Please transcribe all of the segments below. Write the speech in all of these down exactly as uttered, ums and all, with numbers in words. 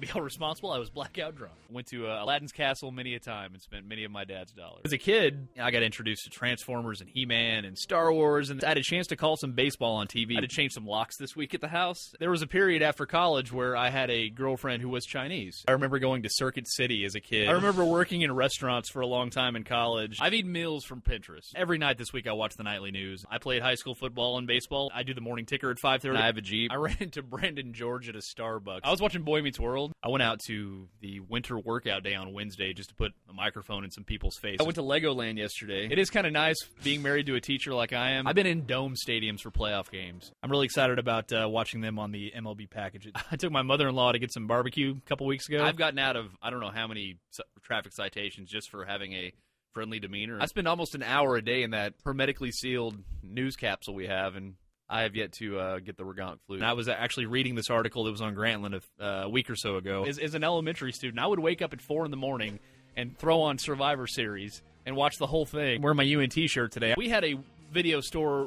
can't be held responsible. I was blackout drunk. Went to uh, Aladdin's Castle many a time and spent many of my dad's dollars. As a kid, I got introduced to Transformers and He-Man and Star Wars, and I had a chance to call some baseball on T V. I had to change some locks this week at the house. There was a period after college where I had a girlfriend who was Chinese. I remember going to Circuit City as a kid. I remember working in restaurants for a long time in college. I've eaten meals from Pinterest. Every night this week I watch the nightly news. I played high school football and baseball. I do the morning ticker at five thirty. I have a Jeep. I ran into Brandon George at a Starbucks. I was watching Boy Meets World. I went out to the winter workout day on Wednesday just to put a microphone in some people's face. I went to Legoland yesterday. It is kind of nice being married to a teacher like I am. I've been in dome stadiums for playoff games. I'm really excited about uh, watching them on the M L B package. I took my mother-in-law to get some barbecue a couple weeks ago. I've gotten out of I don't know how many traffic citations just for having a friendly demeanor. I spend almost an hour a day in that hermetically sealed news capsule we have, and I have yet to uh, get the Regonk flu. And I was actually reading this article that was on Grantland a, uh, a week or so ago. As, as an elementary student, I would wake up at four in the morning and throw on Survivor Series and watch the whole thing. Wear my U N T shirt today. We had a video store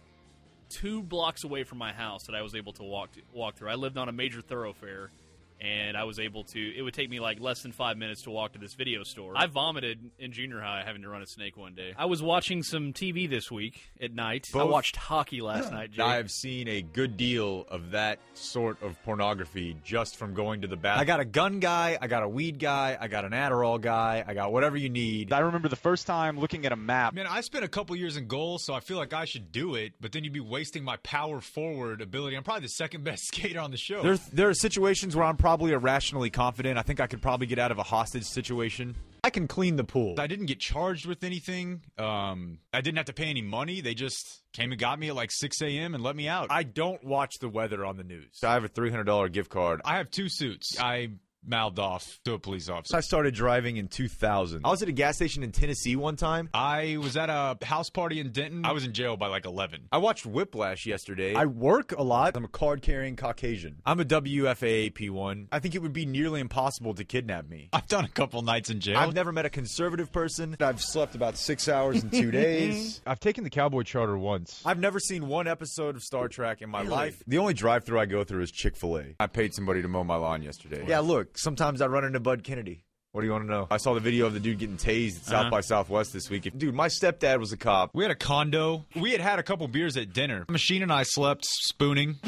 two blocks away from my house that I was able to walk to, walk through. I lived on a major thoroughfare, and I was able to, it would take me like less than five minutes to walk to this video store. I vomited in junior high having to run a snake one day. I was watching some T V this week at night. Both. I watched hockey last night, Jake. I've seen a good deal of that sort of pornography just from going to the bathroom. I got a gun guy, I got a weed guy, I got an Adderall guy, I got whatever you need. I remember the first time looking at a map. Man, I spent a couple years in goal, so I feel like I should do it, but then you'd be wasting my power forward ability. I'm probably the second best skater on the show. There, there are situations where I'm probably irrationally confident. I think I could probably get out of a hostage situation. I can clean the pool. I didn't get charged with anything. Um, I didn't have to pay any money. They just came and got me at like six a.m. and let me out. I don't watch the weather on the news. I have a three hundred dollars gift card. I have two suits. I mouthed off to a police officer. I started driving in two thousand. I was at a gas station in Tennessee one time. I was at a house party in Denton. I was in jail by like eleven. I watched Whiplash yesterday. I work a lot. I'm a card-carrying Caucasian. I'm a W F A A P one. I think it would be nearly impossible to kidnap me. I've done a couple nights in jail. I've never met a conservative person. I've slept about six hours in two days. I've taken the Cowboy Charter once. I've never seen one episode of Star Trek in my Really? life. The only drive-thru I go through is Chick-fil-A. I paid somebody to mow my lawn yesterday. Yeah, look, sometimes I run into Bud Kennedy. What do you want to know? I saw the video of the dude getting tased at Uh-huh. South by Southwest this week. Dude, my stepdad was a cop. We had a condo. We had had a couple beers at dinner. Machine and I slept spooning.